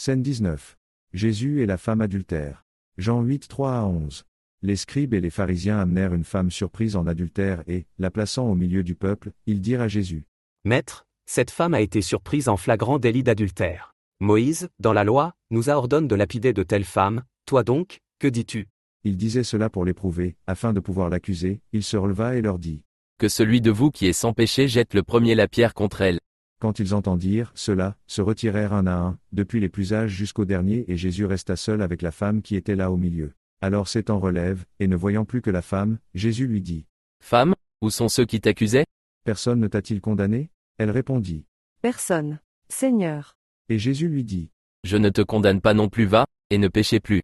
Scène 19. Jésus et la femme adultère. Jean 8, 3-11. Les scribes et les pharisiens amenèrent une femme surprise en adultère et, la plaçant au milieu du peuple, ils dirent à Jésus. Maître, cette femme a été surprise en flagrant délit d'adultère. Moïse, dans la loi, nous a ordonné de lapider de telles femmes, toi donc, que dis-tu? Il disait cela pour l'éprouver, afin de pouvoir l'accuser, il se releva et leur dit. Que celui de vous qui est sans péché jette le premier la pierre contre elle. Quand ils entendirent cela, se retirèrent un à un, depuis les plus âges jusqu'au dernier et Jésus resta seul avec la femme qui était là au milieu. Alors s'étant relève, et ne voyant plus que la femme, Jésus lui dit. Femme, où sont ceux qui t'accusaient? Personne ne t'a-t-il condamné? Elle répondit. Personne, Seigneur. Et Jésus lui dit. Je ne te condamne pas non plus, va, et ne péchez plus.